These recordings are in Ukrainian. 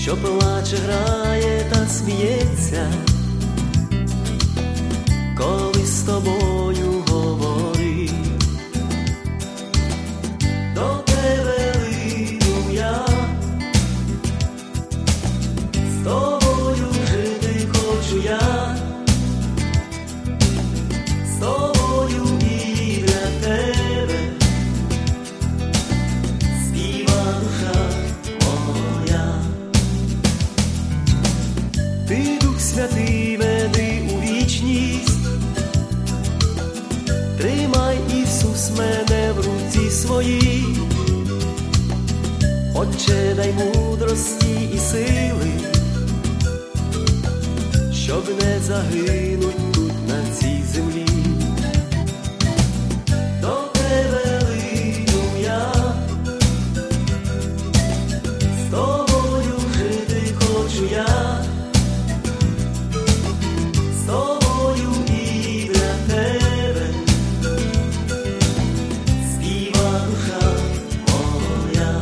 що плаче, грає та сміється, коли з тобою говорить. До тебе лину я, з тобою жити хочу я, з тобою і для тебе співа душа моя. Ти, Дух Святий, веди у вічність, тримай, Ісус, мене в руці своїй. Отче, дай мудрості і сили, щоб не загинуть тут на цій землі. До тебе лину я, з тобою жити хочу я, з тобою і для тебе співа душа моя.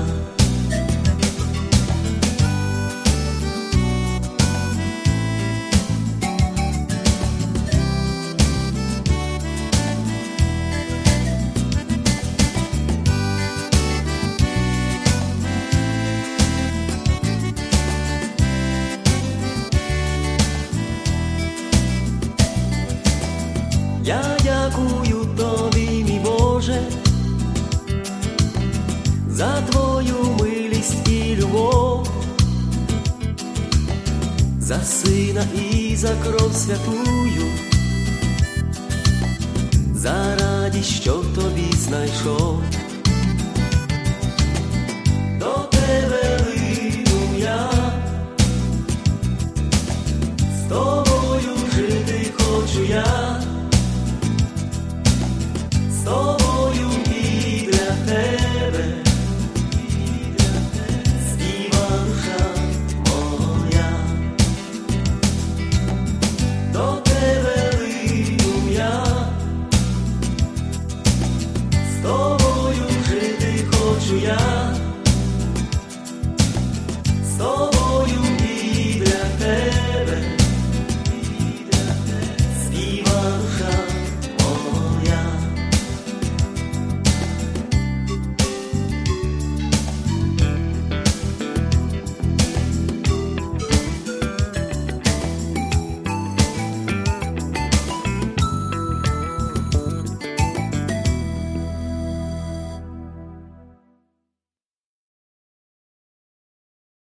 Я дякую тобі, мій Боже, за твою милість і любов, за сина і за кров святую, за радість, що в тобі знайшов. До тебе лину я, з тобою жити хочу я, з тобою і для тебе співа душа моя. До тебе лину я, з тобою жити хочу я,